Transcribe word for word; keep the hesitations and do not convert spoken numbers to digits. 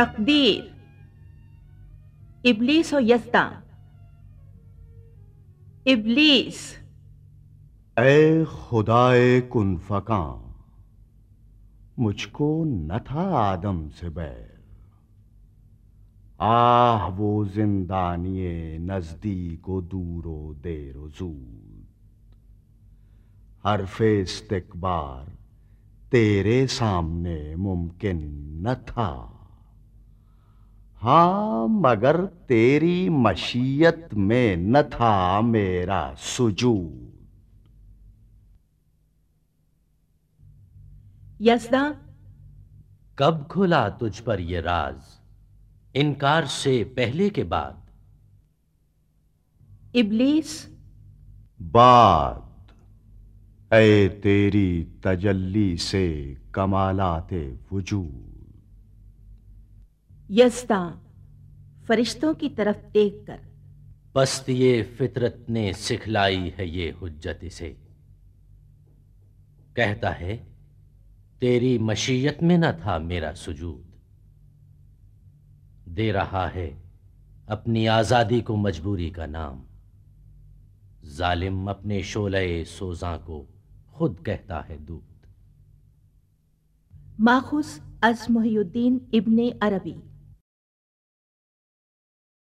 तकदीर, इब्लीस और यज़्दा। इब्लीस। ए खुदाए कुन फकां, मुझको न था आदम से बैर। आह वो जिंदानिए नजदीक व दूरो देरो जूद, हरफे इस्तिकबार तेरे सामने मुमकिन न था। हाँ, मगर तेरी मशीयत में न था मेरा सुजूद। यज़्दा। कब खुला तुझ पर ये राज, इनकार से पहले के बाद? इब्लीस। बाद ऐ तेरी तजल्ली से कमालाते वजूद। यज़्दा फरिश्तों की तरफ देखकर, पस्तिये फितरत ने सिखलाई है ये हुज्जत इसे। कहता है तेरी मशीयत में न था मेरा सुजूद। दे रहा है अपनी आजादी को मजबूरी का नाम। जालिम अपने शोले सोजा को खुद कहता है दूत। माखुज अज़ मुहियुद्दीन इब्ने अरबी।